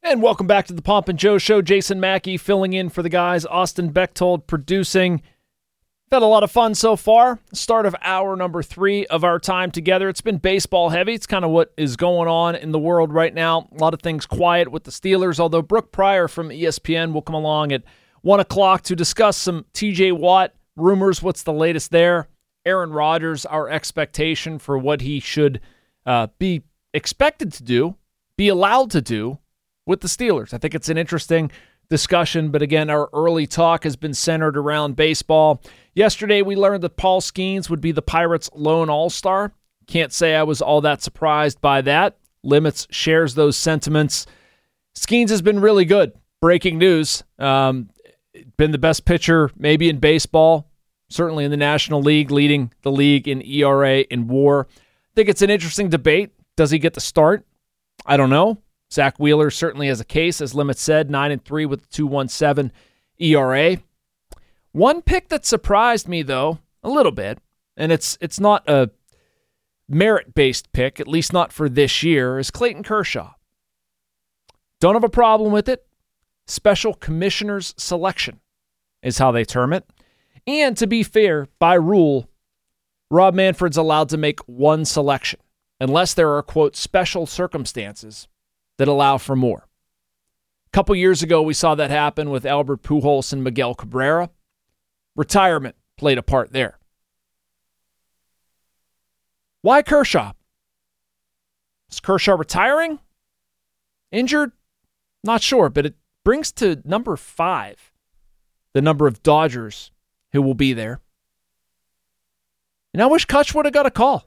And welcome back to the Pomp and Joe Show. Jason Mackey filling in for the guys. Austin Bechtold producing. Had a lot of fun so far. Start of hour number 3 of our time together. It's been baseball heavy. It's kind of what is going on in the world right now. A lot of things quiet with the Steelers, although Brooke Pryor from ESPN will come along at 1 o'clock to discuss some TJ Watt rumors. What's the latest there? Aaron Rodgers, our expectation for what he should be expected to do, be allowed to do with the Steelers. I think it's an interesting discussion, but again, our early talk has been centered around baseball. Yesterday, we learned that Paul Skeens would be the Pirates' lone All-Star. Can't say I was all that surprised by that. Limits shares those sentiments. Skeens has been really good. Breaking news. Been the best pitcher maybe in baseball, certainly in the National League, leading the league in ERA and WAR. I think it's an interesting debate. Does he get the start? I don't know. Zach Wheeler certainly has a case, as Limit said, 9-3 with a 2.17 ERA. One pick that surprised me, though, a little bit, and it's not a merit-based pick, at least not for this year, is Clayton Kershaw. Don't have a problem with it. Special commissioner's selection is how they term it. And to be fair, by rule, Rob Manfred's allowed to make one selection, unless there are, quote, special circumstances that allow for more. A couple years ago, we saw that happen with Albert Pujols and Miguel Cabrera. Retirement played a part there. Why Kershaw? Is Kershaw retiring? Injured? Not sure, but it brings to number 5 the number of Dodgers who will be there. And I wish Kutch would have got a call.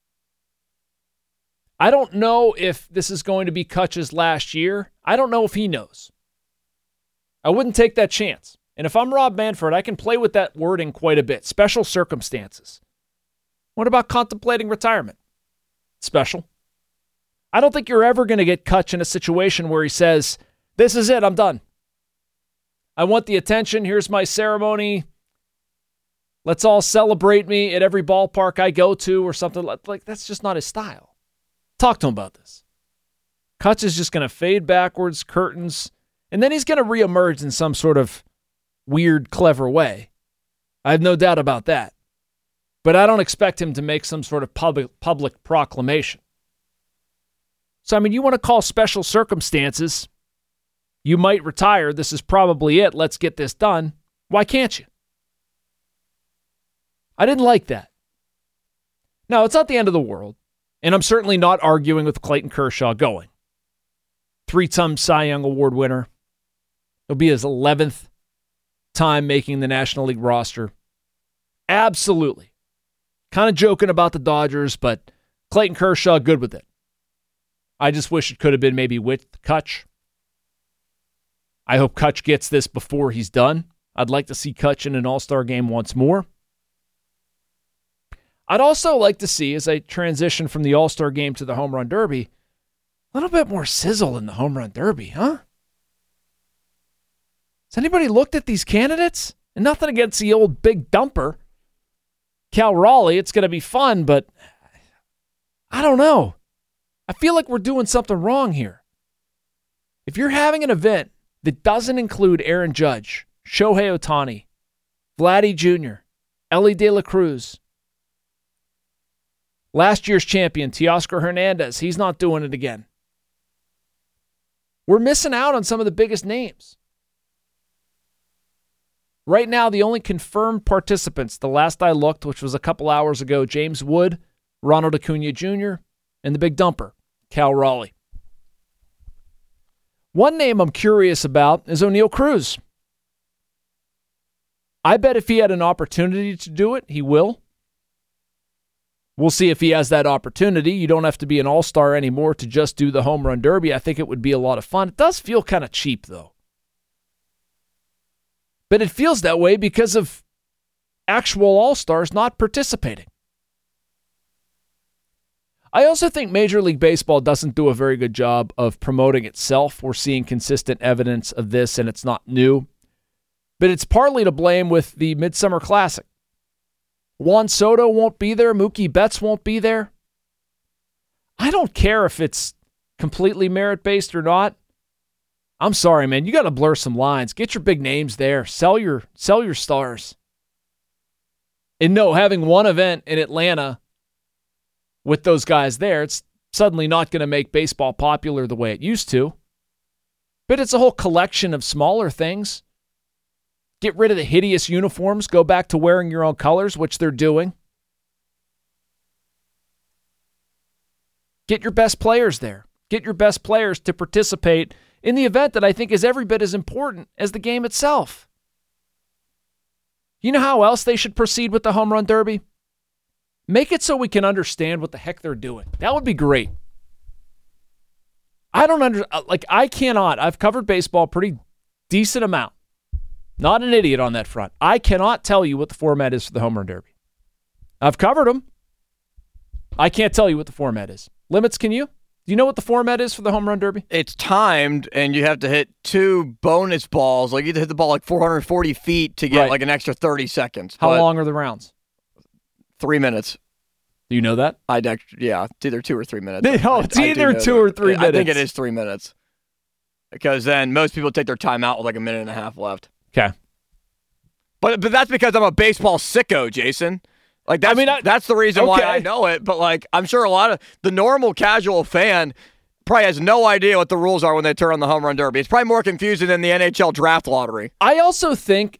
I don't know if this is going to be Kutch's last year. I don't know if he knows. I wouldn't take that chance. And if I'm Rob Manfred, I can play with that wording quite a bit. Special circumstances. What about contemplating retirement? Special. I don't think you're ever going to get Kutch in a situation where he says, this is it, I'm done. I want the attention. Here's my ceremony. Let's all celebrate me at every ballpark I go to or something. Like that's just not his style. Talk to him about this. Kutch is just going to fade backwards, curtains, and then he's going to reemerge in some sort of weird, clever way. I have no doubt about that. But I don't expect him to make some sort of public proclamation. So, I mean, you want to call special circumstances. You might retire. This is probably it. Let's get this done. Why can't you? I didn't like that. Now, it's not the end of the world. And I'm certainly not arguing with Clayton Kershaw going. 3-time Cy Young Award winner. It'll be his 11th time making the National League roster. Absolutely. Kind of joking about the Dodgers, but Clayton Kershaw, good with it. I just wish it could have been maybe with Kutch. I hope Kutch gets this before he's done. I'd like to see Kutch in an All-Star game once more. I'd also like to see, as I transition from the All-Star game to the Home Run Derby, a little bit more sizzle in the Home Run Derby, huh? Has anybody looked at these candidates? And nothing against the old big dumper, Cal Raleigh. It's going to be fun, but I don't know. I feel like we're doing something wrong here. If you're having an event that doesn't include Aaron Judge, Shohei Ohtani, Vladdy Jr., Ellie De La Cruz, last year's champion, Teoscar Hernandez, he's not doing it again. We're missing out on some of the biggest names. Right now, the only confirmed participants, the last I looked, which was a couple hours ago, James Wood, Ronald Acuna Jr., and the big dumper, Cal Raleigh. One name I'm curious about is O'Neal Cruz. I bet if he had an opportunity to do it, he will. We'll see if he has that opportunity. You don't have to be an all-star anymore to just do the Home Run Derby. I think it would be a lot of fun. It does feel kind of cheap, though. But it feels that way because of actual all-stars not participating. I also think Major League Baseball doesn't do a very good job of promoting itself. We're seeing consistent evidence of this, and it's not new. But it's partly to blame with the Midsummer Classic. Juan Soto won't be there. Mookie Betts won't be there. I don't care if it's completely merit-based or not. I'm sorry, man. You got to blur some lines. Get your big names there. Sell your stars. And no, having one event in Atlanta with those guys there, it's suddenly not going to make baseball popular the way it used to. But it's a whole collection of smaller things. Get rid of the hideous uniforms. Go back to wearing your own colors, which they're doing. Get your best players there. Get your best players to participate in the event that I think is every bit as important as the game itself. You know how else they should proceed with the home run derby? Make it so we can understand what the heck they're doing. That would be great. I cannot. I've covered baseball a pretty decent amount. Not an idiot on that front. I cannot tell you what the format is for the home run derby. I've covered them. I can't tell you what the format is. Limits, can you? Do you know what the format is for the home run derby? It's timed, and you have to hit 2 bonus balls. Like, you have to hit the ball like 440 feet to get like an extra 30 seconds. How long are the rounds? 3 minutes. Do you know that? Yeah, it's either 2 or 3 minutes. It's either 2 or 3 minutes. I think it is 3 minutes. Because then most people take their time out with like a minute and a half left. Okay. But that's because I'm a baseball sicko, Jason. Like, that's the reason why I know it. But, like, I'm sure a lot of the normal casual fan probably has no idea what the rules are when they turn on the home run derby. It's probably more confusing than the NHL draft lottery. I also think,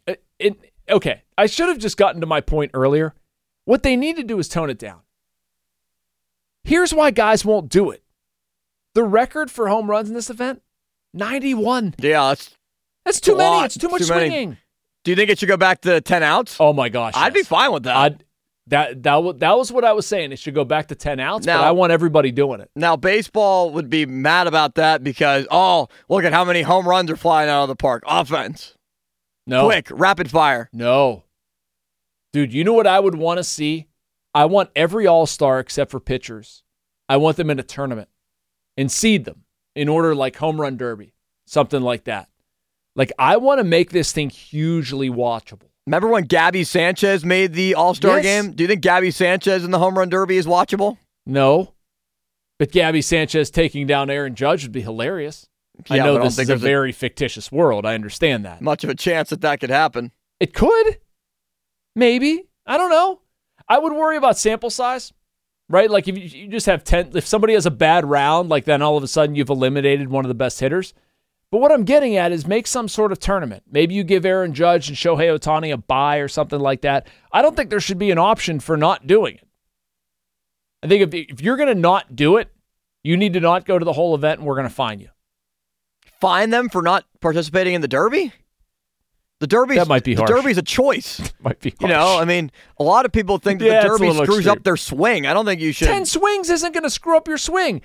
I should have just gotten to my point earlier. What they need to do is tone it down. Here's why guys won't do it. The record for home runs in this event, 91. Yeah, that's too many. It's too much swinging. Do you think it should go back to 10 outs? Oh, my gosh. I'd be fine with that. That was what I was saying. It should go back to 10 outs, but I want everybody doing it. Now, baseball would be mad about that because, look at how many home runs are flying out of the park. Offense. No. Quick, rapid fire. No. Dude, you know what I would want to see? I want every all-star except for pitchers. I want them in a tournament and seed them in order like home run derby, something like that. Like, I want to make this thing hugely watchable. Remember when Gabby Sanchez made the All-Star game? Do you think Gabby Sanchez in the home run derby is watchable? No. But Gabby Sanchez taking down Aaron Judge would be hilarious. I know this is a very fictitious world. I understand that. Much of a chance that could happen. It could. Maybe. I don't know. I would worry about sample size, right? Like if you just have 10, if somebody has a bad round, like then all of a sudden you've eliminated one of the best hitters. But what I'm getting at is make some sort of tournament. Maybe you give Aaron Judge and Shohei Ohtani a bye or something like that. I don't think there should be an option for not doing it. I think if you're going to not do it, you need to not go to the whole event and we're going to fine you. Fine them for not participating in the Derby? That might be harsh. The Derby's a choice. Might be harsh. You know, I mean, a lot of people think that the Derby screws up their swing. I don't think you should. 10 swings isn't going to screw up your swing.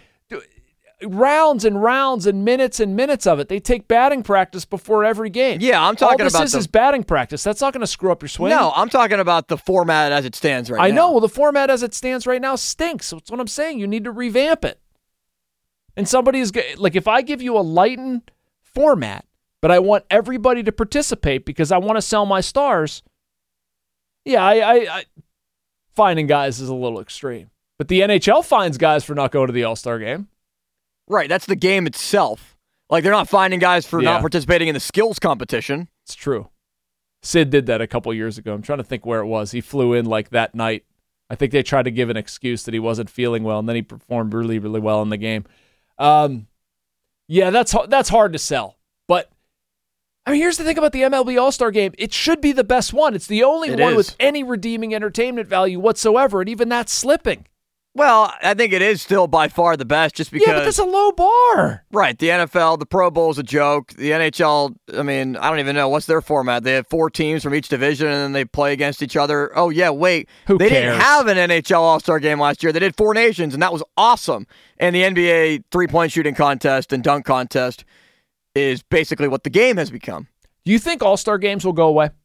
Rounds and rounds and minutes of it. They take batting practice before every game. Yeah, I'm talking about this is batting practice. That's not going to screw up your swing. No, I'm talking about the format as it stands right now. I know. Well, the format as it stands right now stinks. That's what I'm saying. You need to revamp it. And somebody's like, if I give you a lightened format, but I want everybody to participate because I want to sell my stars. Yeah, I finding guys is a little extreme. But the NHL fines guys for not going to the All-Star game. Right, that's the game itself. Like, they're not finding guys for not participating in the skills competition. It's true. Sid did that a couple years ago. I'm trying to think where it was. He flew in like that night. I think they tried to give an excuse that he wasn't feeling well, and then he performed really, really well in the game. Yeah, that's hard to sell. But I mean, here's the thing about the MLB All-Star Game. It should be the best one. It's the only one with any redeeming entertainment value whatsoever, and even that's slipping. Well, I think it is still by far the best just because... Yeah, but that's a low bar. Right. The NFL, the Pro Bowl is a joke. The NHL, I mean, I don't even know. What's their format? They have 4 teams from each division, and then they play against each other. Oh, yeah, wait. Who cares? They didn't have an NHL All-Star Game last year. They did 4 nations, and that was awesome. And the NBA three-point shooting contest and dunk contest is basically what the game has become. Do you think All-Star Games will go away?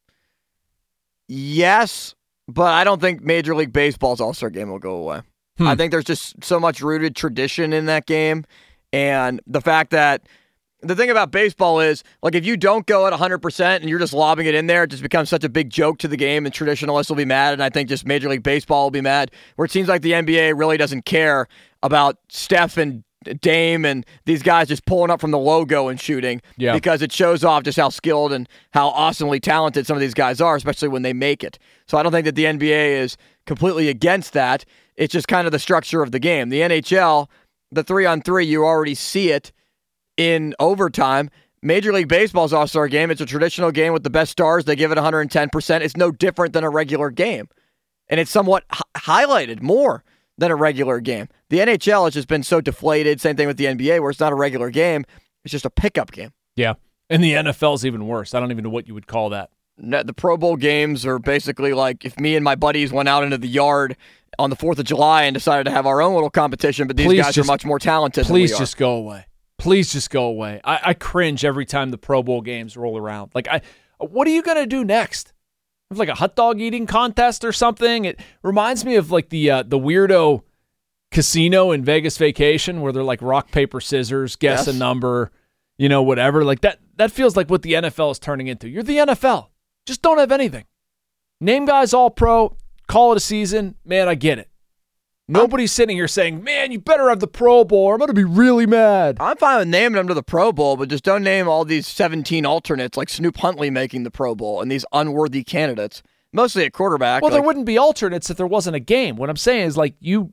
Yes, but I don't think Major League Baseball's All-Star Game will go away. I think there's just so much rooted tradition in that game. And the fact that the thing about baseball is, like, if you don't go at 100% and you're just lobbing it in there, it just becomes such a big joke to the game, and traditionalists will be mad, and I think just Major League Baseball will be mad, where it seems like the NBA really doesn't care about Steph and Dame and these guys just pulling up from the logo and shooting because it shows off just how skilled and how awesomely talented some of these guys are, especially when they make it. So I don't think that the NBA is completely against that. It's just kind of the structure of the game. The NHL, the 3-on-3, you already see it in overtime. Major League Baseball's All-Star Game, it's a traditional game with the best stars. They give it 110%. It's no different than a regular game. And it's somewhat highlighted more than a regular game. The NHL has just been so deflated. Same thing with the NBA, where it's not a regular game. It's just a pickup game. Yeah. And the NFL is even worse. I don't even know what you would call that. The Pro Bowl games are basically like if me and my buddies went out into the yard on the 4th of July and decided to have our own little competition, but these guys are much more talented than we are. Please just go away. Please just go away. I cringe every time the Pro Bowl games roll around. Like, what are you going to do next? Like a hot dog eating contest or something? It reminds me of like the weirdo casino in Vegas Vacation where they're like rock, paper, scissors, guess a number, whatever. Like that feels like what the NFL is turning into. You're the NFL. Just don't have anything. Name guys all pro, call it a season. Man, I get it. Nobody's sitting here saying, man, you better have the Pro Bowl or I'm going to be really mad. I'm fine with naming them to the Pro Bowl, but just don't name all these 17 alternates like Snoop Huntley making the Pro Bowl and these unworthy candidates, mostly at quarterback. Well, there wouldn't be alternates if there wasn't a game. What I'm saying is like you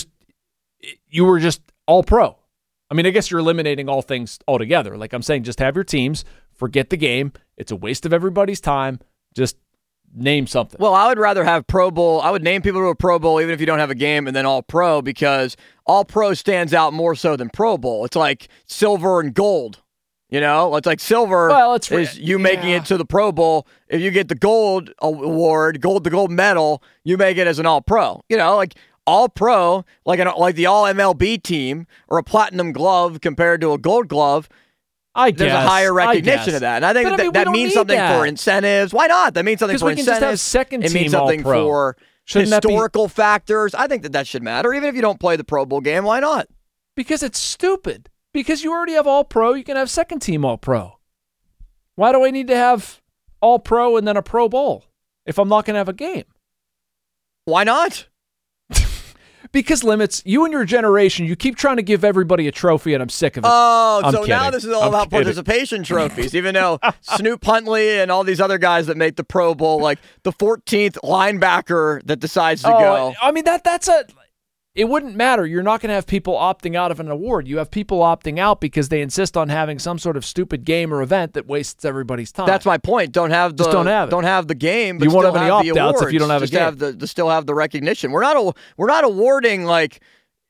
were just all pro. I mean, I guess you're eliminating all things altogether. Like I'm saying, just have your teams, forget the game. It's a waste of everybody's time. Just name something. Well, I would rather have Pro Bowl. I would name people to a Pro Bowl even if you don't have a game and then All Pro because All Pro stands out more so than Pro Bowl. It's like silver and gold. It's like silver is you making it to the Pro Bowl. If you get the gold award, the gold medal, you make it as an All Pro. Like All Pro, like the All MLB team or a platinum glove compared to a gold glove. There's a higher recognition of that. And I think that means something for incentives. Why not? That means something for incentives. Just have second team it means something for historical factors. I think that should matter. Even if you don't play the Pro Bowl game, why not? Because it's stupid. Because you already have All Pro, you can have second team All Pro. Why do I need to have All Pro and then a Pro Bowl if I'm not going to have a game? Why not? Because Limits, you and your generation, you keep trying to give everybody a trophy, and I'm sick of it. Now this is all about participation trophies, even though Snoop Huntley and all these other guys that make the Pro Bowl, like the 14th linebacker that decides to go. I mean, it wouldn't matter. You're not going to have people opting out of an award. You have people opting out because they insist on having some sort of stupid game or event that wastes everybody's time. That's my point. Don't have the game. But you won't have any opt-outs if you don't have a game. Still have the recognition. We're not awarding like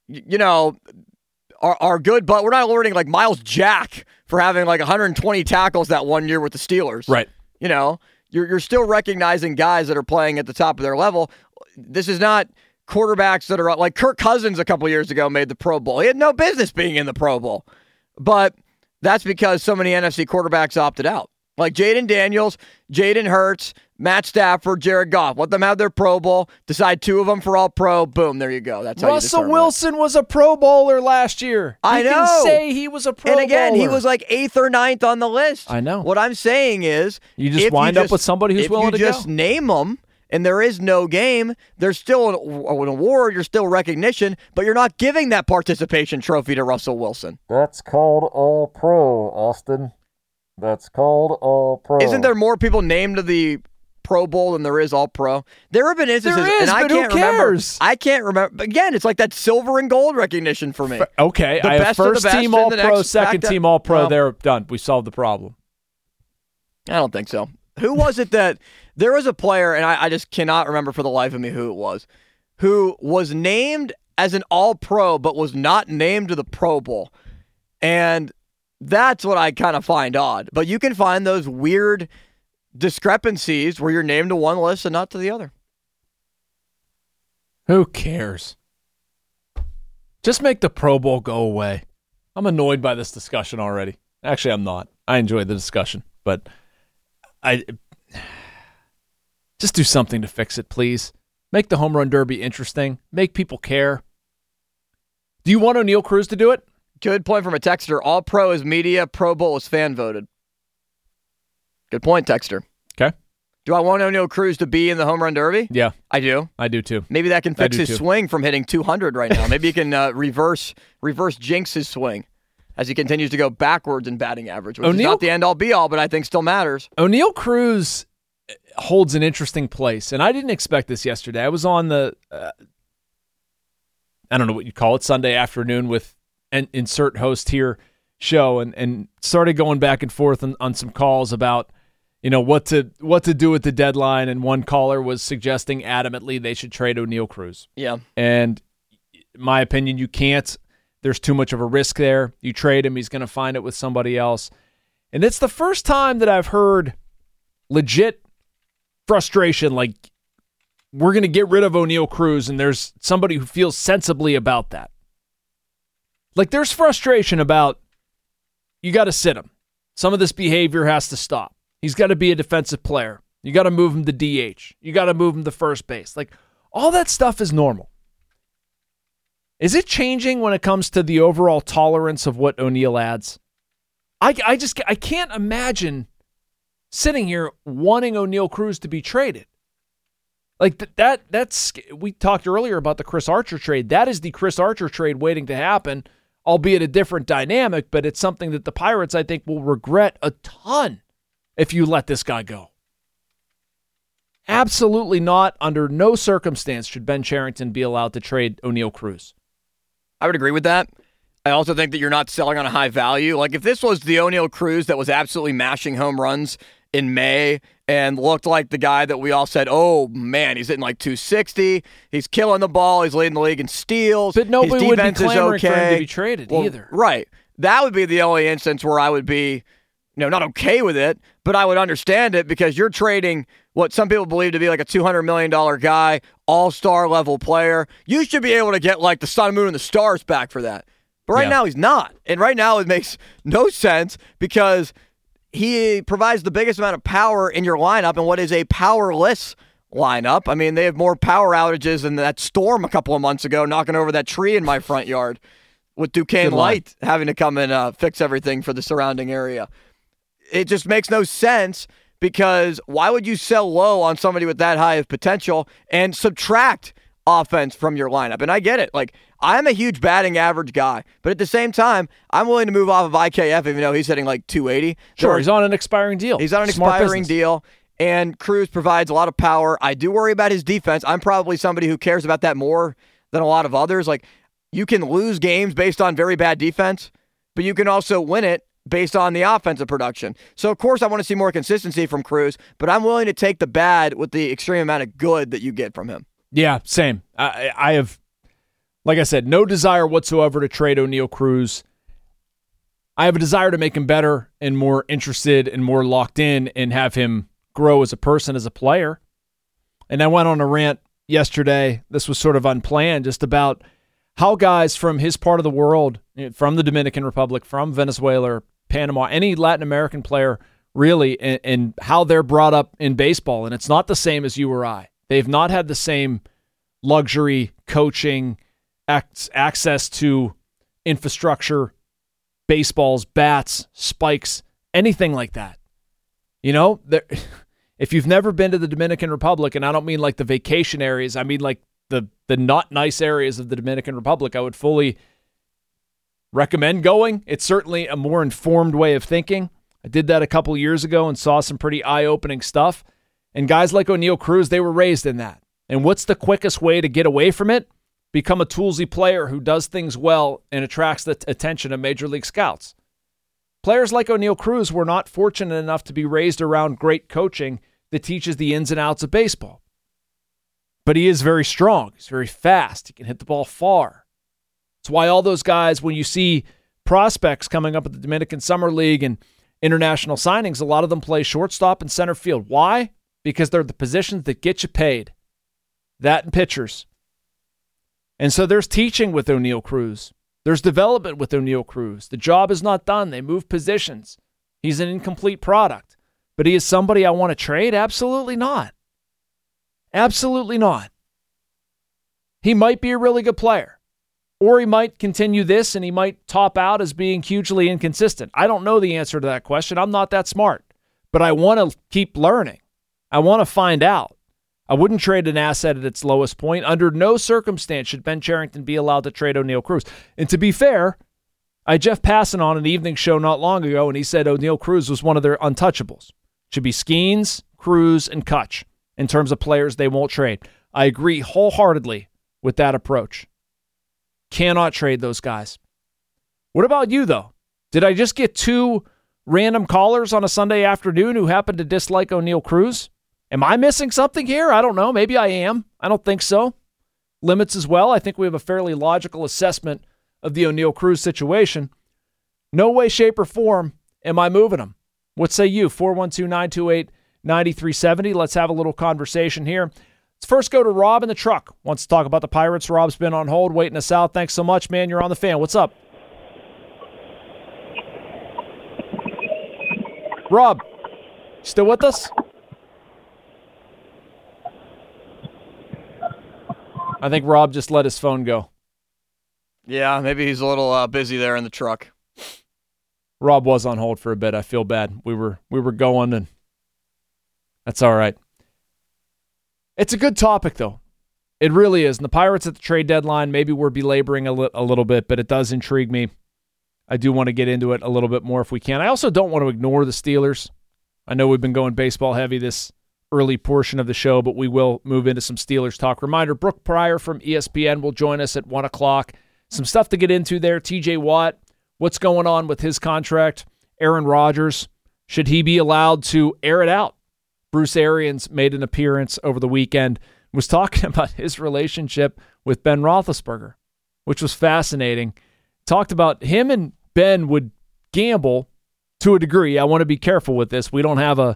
are good, but we're not awarding like Miles Jack for having like 120 tackles that one year with the Steelers. Right. You're still recognizing guys that are playing at the top of their level. This is not quarterbacks that are like Kirk Cousins a couple years ago made the Pro Bowl. He had no business being in the Pro Bowl. But that's because so many NFC quarterbacks opted out. Like Jaden Daniels, Jaden Hurts, Matt Stafford, Jared Goff. Let them have their Pro Bowl. Decide 2 of them for All Pro. Boom, there you go. That's how Russell Wilson was a Pro Bowler last year. I know. You can say he was a Pro Bowler. And again, he was like 8th or 9th on the list. I know. What I'm saying is, you just wind up with somebody who's willing to go. If you just name them, and there is no game, there's still an award, you're still recognition, but you're not giving that participation trophy to Russell Wilson. That's called All Pro, Austin. That's called All Pro. Isn't there more people named to the Pro Bowl than there is All Pro? There have been instances, and who cares? I can't remember. Again, it's like that silver and gold recognition for me. Okay, I have first team All Pro, second team All Pro. They're done. We solved the problem. I don't think so. Who was it that there was a player, and I just cannot remember for the life of me who it was, who was named as an All-Pro but was not named to the Pro Bowl. And that's what I kind of find odd. But you can find those weird discrepancies where you're named to one list and not to the other. Who cares? Just make the Pro Bowl go away. I'm annoyed by this discussion already. Actually, I'm not. I enjoy the discussion, but I just do something to fix it, please. Make the home run derby interesting. Make people care. Do you want O'Neal Cruz to do it? Good point from a texter. All Pro is media. Pro Bowl is fan voted. Good point, texter. Okay. Do I want O'Neal Cruz to be in the home run derby? Yeah. I do. I do too. Maybe that can fix his swing from hitting 200 right now. Maybe he can reverse jinx his swing as he continues to go backwards in batting average, which is not the end-all be-all, but I think still matters. O'Neal Cruz holds an interesting place, and I didn't expect this yesterday. I was on the, I don't know what you call it, Sunday afternoon with an insert host here show, and started going back and forth on some calls about what to do with the deadline, and one caller was suggesting adamantly they should trade O'Neal Cruz. Yeah. And in my opinion, you can't. There's too much of a risk there. You trade him, he's going to find it with somebody else. And it's the first time that I've heard legit frustration, like we're going to get rid of O'Neal Cruz, and there's somebody who feels sensibly about that. Like there's frustration about you got to sit him. Some of this behavior has to stop. He's got to be a defensive player. You got to move him to DH. You got to move him to first base. Like, all that stuff is normal. Is it changing when it comes to the overall tolerance of what O'Neal adds? I can't imagine sitting here wanting O'Neal Cruz to be traded. Like, that's we talked earlier about the Chris Archer trade. That is the Chris Archer trade waiting to happen, albeit a different dynamic, but it's something that the Pirates, I think, will regret a ton if you let this guy go. Absolutely not. Under no circumstance should Ben Cherington be allowed to trade O'Neal Cruz. I would agree with that. I also think that you're not selling on a high value. Like if this was the O'Neal Cruz that was absolutely mashing home runs in May and looked like the guy that we all said, oh man, he's hitting like 260, he's killing the ball, he's leading the league in steals. But nobody would be clamoring for him to be traded either. Right. That would be the only instance where I would be not okay with it, but I would understand it because you're trading what some people believe to be like a $200 million guy, all-star level player. You should be able to get like the sun, moon, and the stars back for that. But right now he's not. And right now it makes no sense because he provides the biggest amount of power in your lineup and what is a powerless lineup. I mean, they have more power outages than that storm a couple of months ago knocking over that tree in my front yard with Duquesne Light having to come and fix everything for the surrounding area. It just makes no sense because why would you sell low on somebody with that high of potential and subtract offense from your lineup? And I get it. Like, I'm a huge batting average guy, but at the same time, I'm willing to move off of IKF even though he's hitting like 280. Sure, he's on an expiring deal. He's on an expiring deal, and Cruz provides a lot of power. I do worry about his defense. I'm probably somebody who cares about that more than a lot of others. Like, you can lose games based on very bad defense, but you can also win it based on the offensive production. So, of course, I want to see more consistency from Cruz, but I'm willing to take the bad with the extreme amount of good that you get from him. Yeah, same. I have, like I said, no desire whatsoever to trade O'Neal Cruz. I have a desire to make him better and more interested and more locked in and have him grow as a person, as a player. And I went on a rant yesterday. This was sort of unplanned, just about how guys from his part of the world, from the Dominican Republic, from Venezuela, Panama, any Latin American player really, and how they're brought up in baseball. And it's not the same as you or I. They've not had the same luxury, coaching, access to infrastructure, baseballs, bats, spikes, anything like that. If you've never been to the Dominican Republic, and I don't mean like the vacation areas, I mean like the not nice areas of the Dominican Republic, I would fully recommend going. It's certainly a more informed way of thinking. I did that a couple years ago and saw some pretty eye-opening stuff. And guys like O'Neal Cruz, they were raised in that. And what's the quickest way to get away from it? Become a toolsy player who does things well and attracts the attention of Major League scouts. Players like O'Neal Cruz were not fortunate enough to be raised around great coaching that teaches the ins and outs of baseball. But he is very strong. He's very fast. He can hit the ball far. That's why all those guys, when you see prospects coming up at the Dominican Summer League and international signings, a lot of them play shortstop and center field. Why? Because they're the positions that get you paid. That and pitchers. And so there's teaching with O'Neal Cruz. There's development with O'Neal Cruz. The job is not done. They move positions. He's an incomplete product. But he is somebody I want to trade? Absolutely not. Absolutely not. He might be a really good player. Or he might continue this and he might top out as being hugely inconsistent. I don't know the answer to that question. I'm not that smart. But I want to keep learning. I want to find out. I wouldn't trade an asset at its lowest point. Under no circumstance should Ben Cherington be allowed to trade Oneil Cruz. And to be fair, I had Jeff Passan on an evening show not long ago, and he said Oneil Cruz was one of their untouchables. Should be Skeens, Cruz, and Kutch in terms of players they won't trade. I agree wholeheartedly with that approach. Cannot trade those guys. What about you, though? Did I just get two random callers on a Sunday afternoon who happen to dislike Oneil Cruz? Am I missing something here? I don't know. Maybe I am. I don't think so. Limits as well. I think we have a fairly logical assessment of the Oneil Cruz situation. No way, shape, or form am I moving him. What say you? 412-928-9370. Let's have a little conversation here. Let's first go to Rob in the truck. Wants to talk about the Pirates. Rob's been on hold, waiting us out. Thanks so much, man. You're on the Fan. What's up? Rob, still with us? I think Rob just let his phone go. Yeah, maybe he's a little busy there in the truck. Rob was on hold for a bit. I feel bad. We were going, and that's all right. It's a good topic, though. It really is. And the Pirates at the trade deadline, maybe we're belaboring a little bit, but it does intrigue me. I do want to get into it a little bit more if we can. I also don't want to ignore the Steelers. I know we've been going baseball heavy this early portion of the show, but we will move into some Steelers talk. Reminder, Brooke Pryor from ESPN will join us at 1 o'clock. Some stuff to get into there. TJ Watt, what's going on with his contract? Aaron Rodgers, should he be allowed to air it out? Bruce Arians made an appearance over the weekend, was talking about his relationship with Ben Roethlisberger, which was fascinating. Talked about him and Ben would gamble to a degree. I want to be careful with this. We don't have a,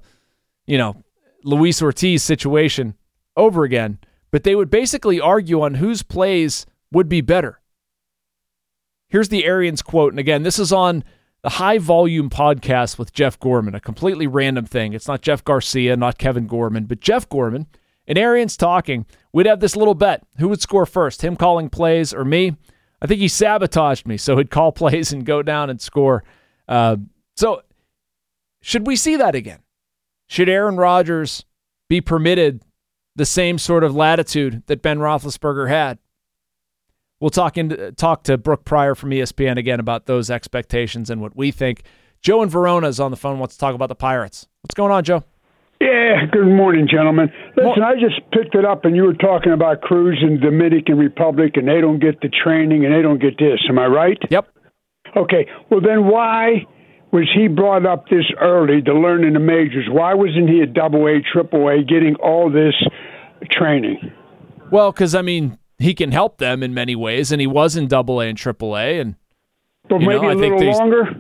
Luis Ortiz situation over again, but they would basically argue on whose plays would be better. Here's the Arians quote, and again, this is on the High Volume podcast with Jeff Gorman, a completely random thing. It's not Jeff Garcia, not Kevin Gorman, but Jeff Gorman and Arians talking. We'd have this little bet. Who would score first, him calling plays or me? I think he sabotaged me, so he'd call plays and go down and score. So should we see that again? Should Aaron Rodgers be permitted the same sort of latitude that Ben Roethlisberger had? We'll talk to Brooke Pryor from ESPN again about those expectations and what we think. Joe in Verona is on the phone, wants to talk about the Pirates. What's going on, Joe? Yeah, good morning, gentlemen. Listen, I just picked it up, and you were talking about Cruz in the Dominican Republic, and they don't get the training, and they don't get this. Am I right? Yep. Okay, well then why was he brought up this early to learn in the majors? Why wasn't he at AA, AAA getting all this training? Well, because, he can help them in many ways, and he was in AA and AAA. And, but maybe a little longer?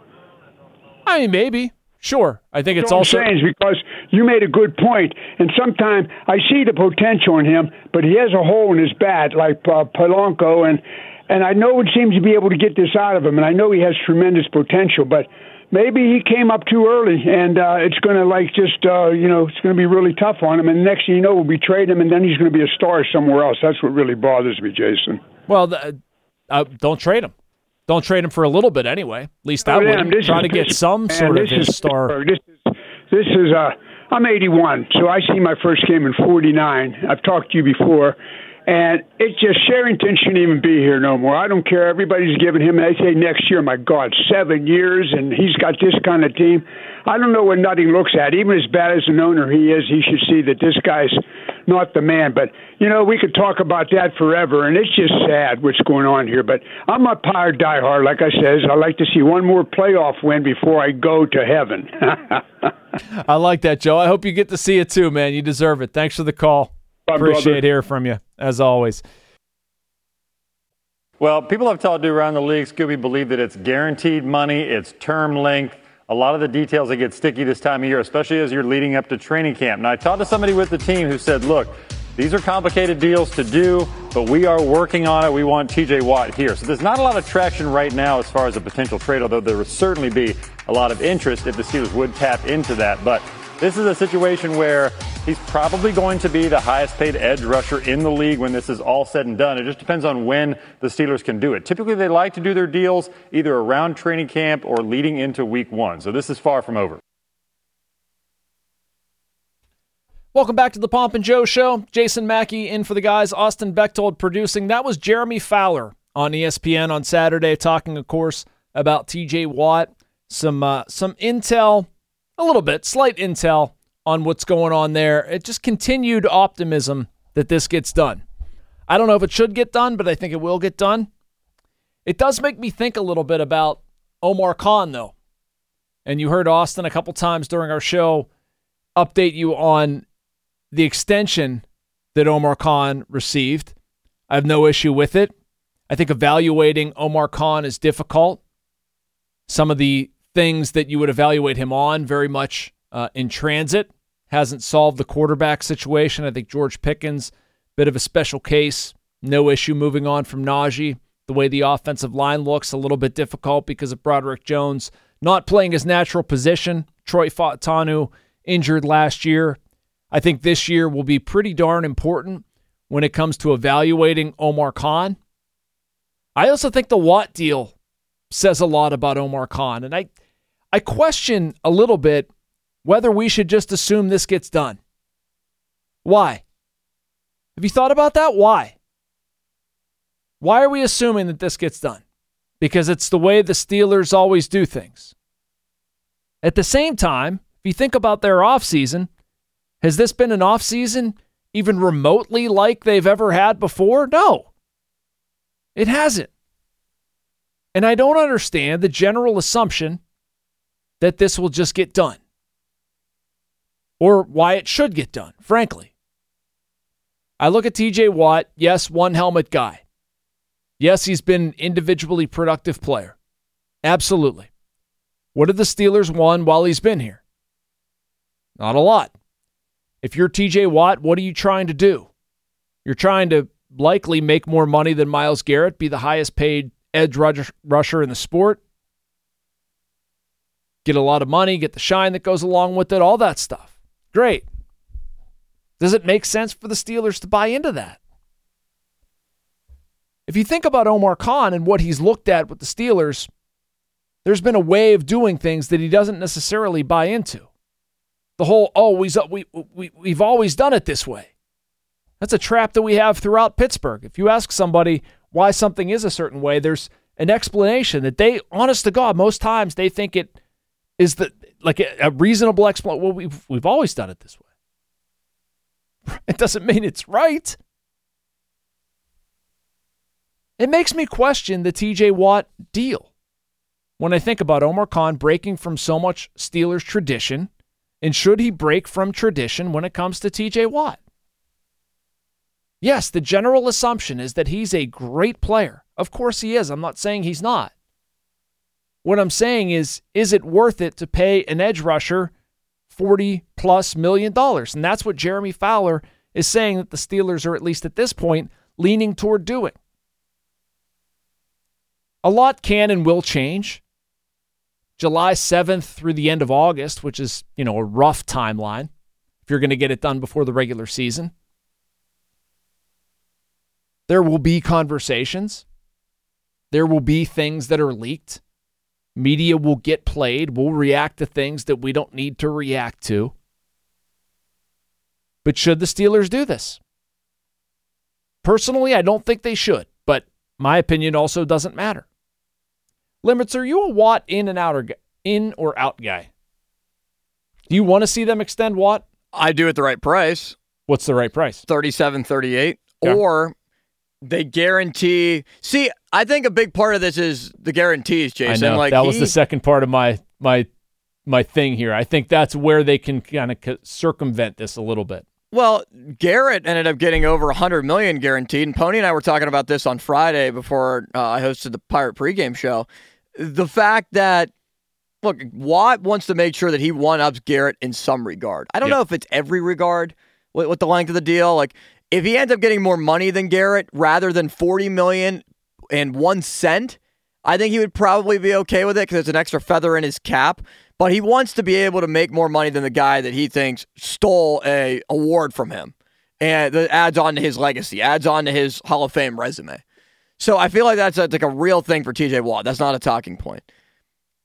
Maybe. Sure. I think it's what also... I'm saying is because you made a good point, and sometimes I see the potential in him, but he has a hole in his bat like Polanco, and I know it seems to be able to get this out of him, and I know he has tremendous potential, but maybe he came up too early, and it's going to it's going to be really tough on him, and next thing you know, we'll be trading him, and then he's going to be a star somewhere else. That's what really bothers me, Jason. Well, don't trade him. Don't trade him for a little bit anyway. At least I would try to get some sort of his star. This is I'm 81, so I see my first game in 49. I've talked to you before. And it's just Cherington shouldn't even be here no more. I don't care. Everybody's giving him, they say next year, my God, 7 years, and he's got this kind of team. I don't know what Nutting looks at. Even as bad as an owner he is, he should see that this guy's not the man. But, we could talk about that forever, and it's just sad what's going on here. But I'm a Pirate diehard. Like I said, I like to see one more playoff win before I go to heaven. I like that, Joe. I hope you get to see it too, man. You deserve it. Thanks for the call. Appreciate hearing from you, as always. Well, people have told you around the league, Scooby, believe that it's guaranteed money, it's term length. A lot of the details that get sticky this time of year, especially as you're leading up to training camp. Now, I talked to somebody with the team who said, look, these are complicated deals to do, but we are working on it. We want TJ Watt here. So there's not a lot of traction right now as far as a potential trade, although there would certainly be a lot of interest if the Steelers would tap into that. But this is a situation where he's probably going to be the highest paid edge rusher in the league when this is all said and done. It just depends on when the Steelers can do it. Typically, they like to do their deals either around training camp or leading into week one. So this is far from over. Welcome back to the Pomp and Joe Show. Jason Mackey in for the guys. Austin Bechtold producing. That was Jeremy Fowler on ESPN on Saturday, talking, of course, about TJ Watt. Some intel, a little bit, slight intel on what's going on there. It just continued optimism that this gets done. I don't know if it should get done, but I think it will get done. It does make me think a little bit about Omar Khan, though. And you heard Austin a couple times during our show update you on the extension that Omar Khan received. I have no issue with it. I think evaluating Omar Khan is difficult. Some of the things that you would evaluate him on very much in transit. Hasn't solved the quarterback situation. I think George Pickens, bit of a special case. No issue moving on from Najee. The way the offensive line looks, a little bit difficult because of Broderick Jones not playing his natural position. Troy Fautanu injured last year. I think this year will be pretty darn important when it comes to evaluating Omar Khan. I also think the Watt deal says a lot about Omar Khan, and I question a little bit whether we should just assume this gets done. Why? Have you thought about that? Why? Why are we assuming that this gets done? Because it's the way the Steelers always do things. At the same time, if you think about their offseason, has this been an offseason even remotely like they've ever had before? No, it hasn't. And I don't understand the general assumption that this will just get done. Or why it should get done, frankly. I look at TJ Watt, yes, one helmet guy. Yes, he's been an individually productive player. Absolutely. What have the Steelers won while he's been here? Not a lot. If you're TJ Watt, what are you trying to do? You're trying to likely make more money than Myles Garrett, be the highest paid edge rusher in the sport, get a lot of money, get the shine that goes along with it, all that stuff. Great. Does it make sense for the Steelers to buy into that? If you think about Omar Khan and what he's looked at with the Steelers, there's been a way of doing things that he doesn't necessarily buy into. The whole, we've always done it this way. That's a trap that we have throughout Pittsburgh. If you ask somebody why something is a certain way, there's an explanation that they, honest to God, most times they think it is a reasonable explanation. Well, we've always done it this way. It doesn't mean it's right. It makes me question the TJ Watt deal. When I think about Omar Khan breaking from so much Steelers tradition, and should he break from tradition when it comes to TJ Watt? Yes, the general assumption is that he's a great player. Of course he is. I'm not saying he's not. What I'm saying is it worth it to pay an edge rusher $40+ million? And that's what Jeremy Fowler is saying that the Steelers are, at least at this point, leaning toward doing. A lot can and will change. July 7th through the end of August, which is, a rough timeline if you're going to get it done before the regular season. There will be conversations. There will be things that are leaked. Media will get played. We'll react to things that we don't need to react to. But should the Steelers do this? Personally, I don't think they should, but my opinion also doesn't matter. Limits, are you a Watt in or out guy? Do you want to see them extend Watt? I do at the right price. What's the right price? $37-38. Okay. Or they guarantee. See, I think a big part of this is the guarantees, Jason. I know. That was the second part of my thing here. I think that's where they can kind of circumvent this a little bit. Well, Garrett ended up getting over $100 million guaranteed, and Pony and I were talking about this on Friday before I hosted the Pirate pregame show. The fact that, look, Watt wants to make sure that he one-ups Garrett in some regard. I don't know if it's every regard with the length of the deal. Like, if he ends up getting more money than Garrett rather than $40 million and 1 cent, I think he would probably be okay with it because it's an extra feather in his cap. But he wants to be able to make more money than the guy that he thinks stole a award from him. And that adds on to his legacy, adds on to his Hall of Fame resume. So I feel like that's like a real thing for TJ Watt. That's not a talking point.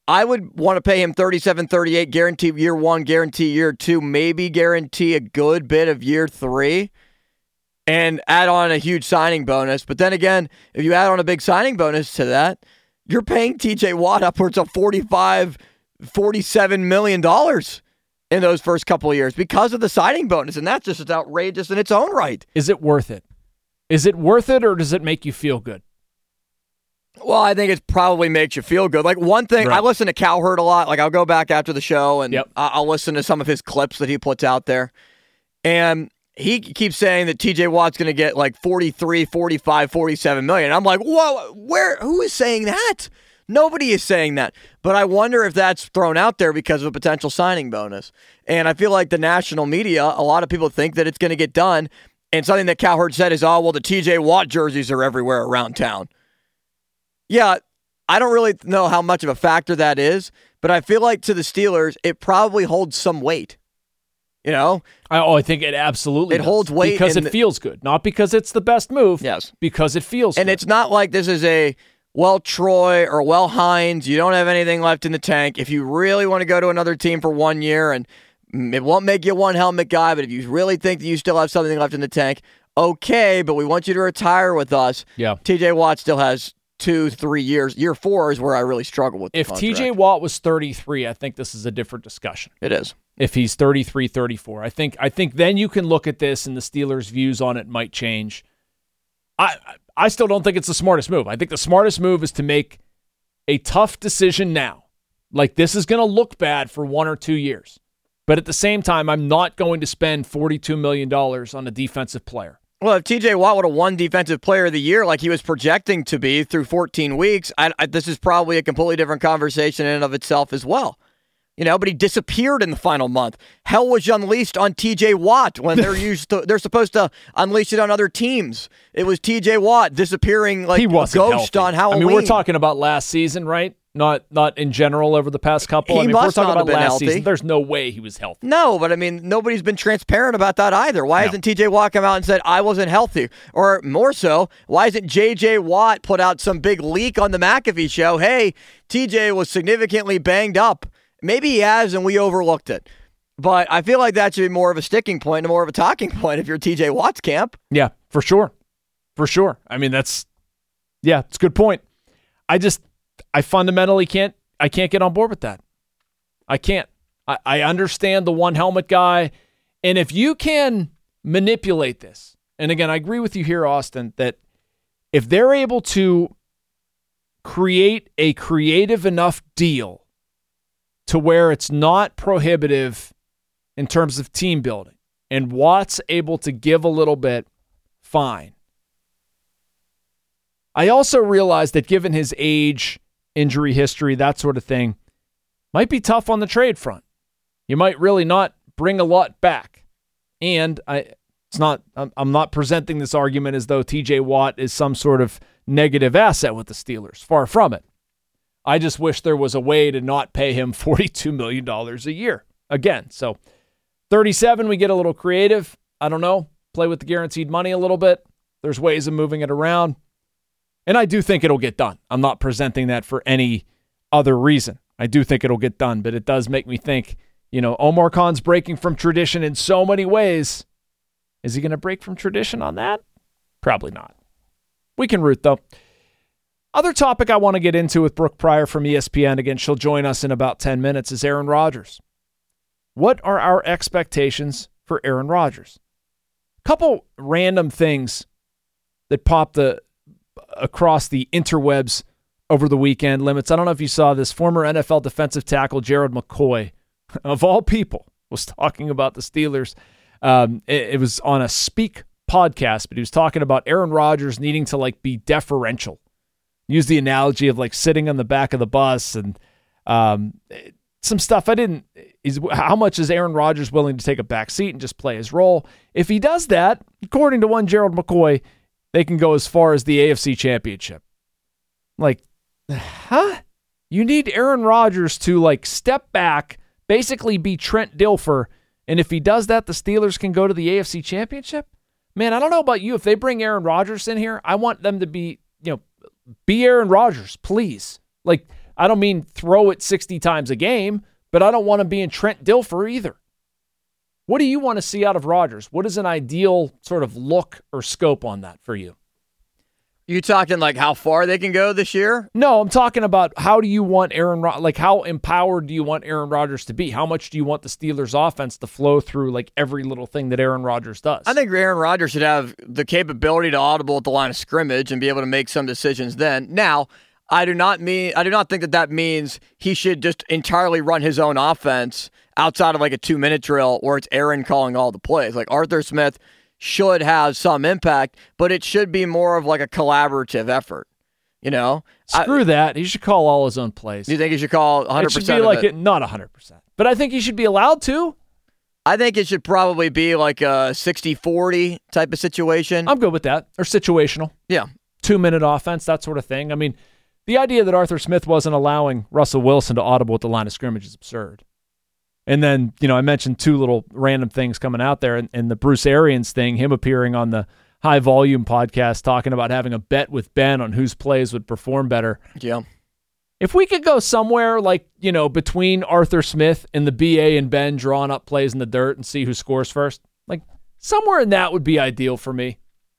I would want to pay him 37, 38, guarantee year 1, guarantee year 2, maybe guarantee a good bit of year 3, and add on a huge signing bonus. But then again, if you add on a big signing bonus to that, you're paying TJ Watt upwards of $45, $47 million in those first couple of years because of the signing bonus, and that's just outrageous in its own right. Is it worth it? Is it worth it, or does it make you feel good? Well, I think it probably makes you feel good. Like, one thing, right. I listen to Cowherd a lot. Like, I'll go back after the show, and I'll listen to some of his clips that he puts out there. And he keeps saying that TJ Watt's going to get like 43, 45, 47 million. I'm like, whoa, who is saying that? Nobody is saying that. But I wonder if that's thrown out there because of a potential signing bonus. And I feel like the national media, a lot of people think that it's going to get done. And something that Cowherd said is, oh, well, the TJ Watt jerseys are everywhere around town. Yeah, I don't really know how much of a factor that is, but I feel like to the Steelers, it probably holds some weight. You know? I think it absolutely does. Holds weight. Because it feels good. Not because it's the best move. Yes. Because it feels good. And it's not like this is a, well, Troy or well, Hines, you don't have anything left in the tank. If you really want to go to another team for 1 year, and it won't make you one helmet guy, but if you really think that you still have something left in the tank, okay, but we want you to retire with us. Yeah. TJ Watt still has 2-3 years. Year 4 is where I really struggle with If the contract. TJ Watt was 33, I think this is a different discussion. It is. If he's 33, 34. I think then you can look at this and the Steelers' views on it might change. I still don't think it's the smartest move. I think the smartest move is to make a tough decision now. Like, this is going to look bad for 1 or 2 years. But at the same time, I'm not going to spend $42 million on a defensive player. Well, if TJ Watt would have won Defensive Player of the Year like he was projecting to be through 14 weeks, this is probably a completely different conversation in and of itself as well. You know, but he disappeared in the final month. Hell was unleashed on TJ Watt when they're supposed to unleash it on other teams. It was TJ Watt disappearing like he a wasn't ghost healthy. on Halloween. I mean, we're talking about last season, right? Not in general over the past couple. If we're talking about last healthy. season, there's no way he was healthy. No, but I mean, nobody's been transparent about that either. Why hasn't TJ Watt come out and said, I wasn't healthy? Or more so, why hasn't JJ Watt put out some big leak on the McAfee show? Hey, TJ was significantly banged up. Maybe he has and we overlooked it. But I feel like that should be more of a sticking point and more of a talking point if you're TJ Watt's camp. Yeah, for sure. For sure. I mean, it's a good point. I fundamentally can't get on board with that. I can't. I understand the one helmet guy. And if you can manipulate this, and again, I agree with you here, Austin, that if they're able to create a creative enough deal to where it's not prohibitive in terms of team building, and Watt's able to give a little bit, fine. I also realize that given his age, injury history, that sort of thing, might be tough on the trade front. You might really not bring a lot back. And I'm not presenting this argument as though TJ Watt is some sort of negative asset with the Steelers. Far from it. I just wish there was a way to not pay him $42 million a year. Again, so 37, we get a little creative. I don't know. Play with the guaranteed money a little bit. There's ways of moving it around. And I do think it'll get done. I'm not presenting that for any other reason. I do think it'll get done, but it does make me think, Omar Khan's breaking from tradition in so many ways. Is he going to break from tradition on that? Probably not. We can root, though. Other topic I want to get into with Brooke Pryor from ESPN, again, she'll join us in about 10 minutes, is Aaron Rodgers. What are our expectations for Aaron Rodgers? A couple random things that popped across the interwebs over the weekend. Limits. I don't know if you saw this. Former NFL defensive tackle Gerald McCoy, of all people, was talking about the Steelers. It was on a Speak podcast, but he was talking about Aaron Rodgers needing to be deferential. Use the analogy of sitting on the back of the bus and some stuff. How much is Aaron Rodgers willing to take a back seat and just play his role? If he does that, according to one Gerald McCoy, they can go as far as the AFC Championship. You need Aaron Rodgers to step back, basically be Trent Dilfer, and if he does that, the Steelers can go to the AFC Championship? Man, I don't know about you. If they bring Aaron Rodgers in here, I want them to be Aaron Rodgers, please. I don't mean throw it 60 times a game, but I don't want him being Trent Dilfer either. What do you want to see out of Rodgers? What is an ideal sort of look or scope on that for you? You talking like how far they can go this year? No, I'm talking about how do you want how empowered do you want Aaron Rodgers to be? How much do you want the Steelers offense to flow through like every little thing that Aaron Rodgers does? I think Aaron Rodgers should have the capability to audible at the line of scrimmage and be able to make some decisions then. Now, I do not think that means he should just entirely run his own offense outside of like a 2-minute drill where it's Aaron calling all the plays. Like Arthur Smith should have some impact, but it should be more of like a collaborative effort. You know, screw that. He should call all his own plays. Do you think he should call 100%? It should be like it, not 100%, but I think he should be allowed to. I think it should probably be like a 60-40 type of situation. I'm good with that. Or situational. Yeah. 2-minute offense, that sort of thing. I mean, the idea that Arthur Smith wasn't allowing Russell Wilson to audible at the line of scrimmage is absurd. And then, I mentioned 2 little random things coming out there, and the Bruce Arians thing, him appearing on the High Volume podcast talking about having a bet with Ben on whose plays would perform better. Yeah. If we could go somewhere like, between Arthur Smith and the BA and Ben drawing up plays in the dirt and see who scores first, like somewhere in that would be ideal for me.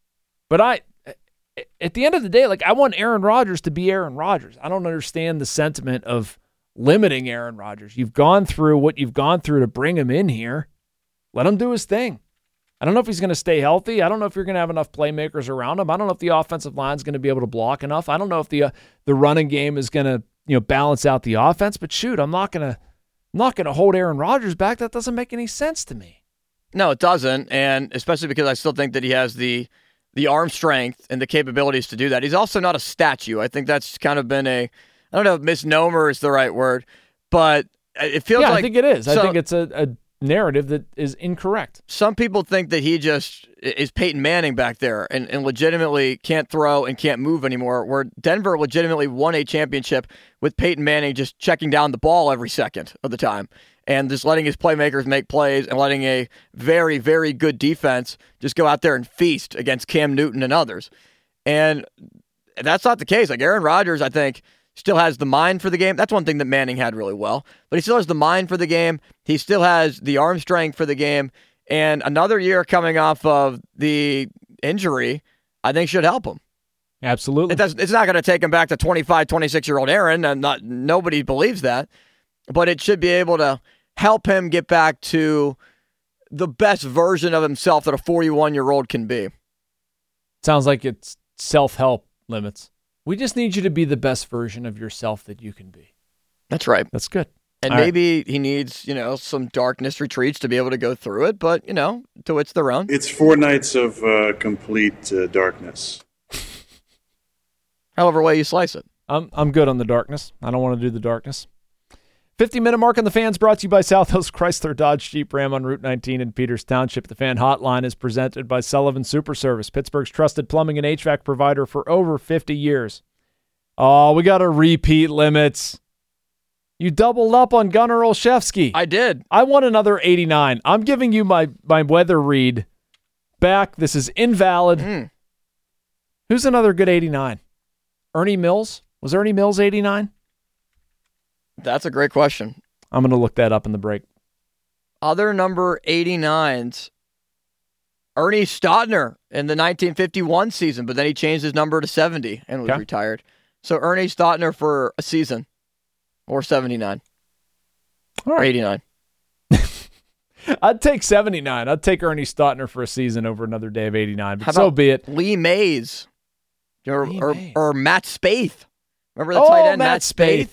But at the end of the day, like I want Aaron Rodgers to be Aaron Rodgers. I don't understand the sentiment of limiting Aaron Rodgers. You've gone through what you've gone through to bring him in here. Let him do his thing. I don't know if he's going to stay healthy. I don't know if you're going to have enough playmakers around him. I don't know if the offensive line is going to be able to block enough. I don't know if the running game is going to balance out the offense. But shoot, I'm not going to hold Aaron Rodgers back. That doesn't make any sense to me. No, it doesn't, and especially because I still think that he has the arm strength and the capabilities to do that. He's also not a statue. I think that's kind of been I don't know if misnomer is the right word, but it feels like... I think it is. I think it's a narrative that is incorrect. Some people think that he just is Peyton Manning back there and legitimately can't throw and can't move anymore, where Denver legitimately won a championship with Peyton Manning just checking down the ball every second of the time and just letting his playmakers make plays and letting a very, very good defense just go out there and feast against Cam Newton and others. And that's not the case. Like Aaron Rodgers, I think, still has the mind for the game. That's one thing that Manning had really well. But he still has the mind for the game. He still has the arm strength for the game. And another year coming off of the injury, I think should help him. Absolutely. It's not going to take him back to 25, 26-year-old Aaron. And nobody believes that. But it should be able to help him get back to the best version of himself that a 41-year-old can be. Sounds like it's self-help limits. We just need you to be the best version of yourself that you can be. That's right. That's good. And maybe he needs, some darkness retreats to be able to go through it, but, to its their own. It's 4 nights of complete darkness. However way you slice it. I'm good on the darkness. I don't want to do the darkness. 50-minute mark on the Fans brought to you by South Hills Chrysler Dodge Jeep Ram on Route 19 in Peters Township. The Fan Hotline is presented by Sullivan Super Service, Pittsburgh's trusted plumbing and HVAC provider for over 50 years. Oh, we got a repeat limits. You doubled up on Gunnar Olszewski. I did. I want another 89. I'm giving you my weather read back. This is invalid. Who's another good 89? Ernie Mills? Was Ernie Mills 89? That's a great question. I'm going to look that up in the break. Other number 89s, Ernie Staudtner in the 1951 season, but then he changed his number to 70 and was retired. So Ernie Staudtner for a season, or 79, or 89. I'd take 79. I'd take Ernie Staudtner for a season over another day of 89, but so be it. Lee Mays, or Matt Spaeth. Remember the tight end, Matt Spaeth?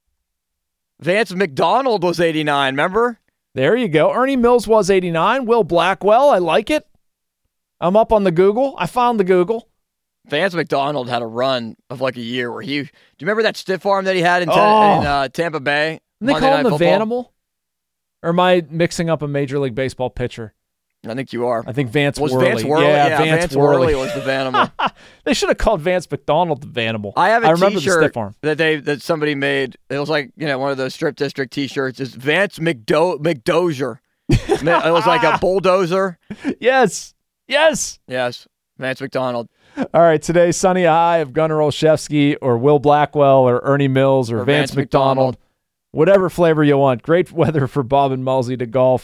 Vance McDonald was 89, remember? There you go. Ernie Mills was 89. Will Blackwell, I like it. I'm up on the Google. I found the Google. Vance McDonald had a run of like a year where do you remember that stiff arm that he had in Tampa Bay? Didn't they call him the Vanimal? Or am I mixing up a Major League Baseball pitcher? I think you are. I think Vance was Worley. Vance Worley. Yeah, Vance Worley was the Vanimal. They should have called Vance McDonald the Vanimal. I have a remember T-shirt the stiff arm that somebody made. It was like one of those Strip District T-shirts. It's Vance McDozier. It was like a bulldozer. Yes. Yes. Vance McDonald. All right, today, sunny high of Gunnar Olszewski or Will Blackwell or Ernie Mills or Vance McDonald. Whatever flavor you want. Great weather for Bob and Mulsey to golf.